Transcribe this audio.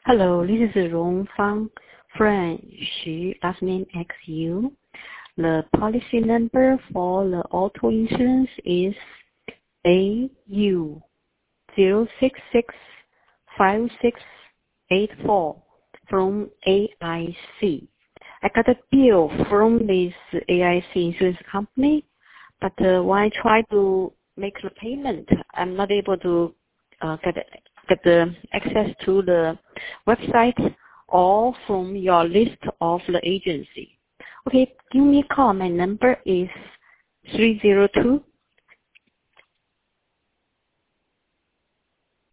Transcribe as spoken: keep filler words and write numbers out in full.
Hello, this is Rongfang, friend Xu, last name X U. The policy number for the auto insurance is A U zero six six five six eight four from A I C. I got a bill from this A I C insurance company, but uh, when I try to make the payment, I'm not able to uh, get get the access to the website or from your list of the agency. Okay, give me a call. My number is three zero two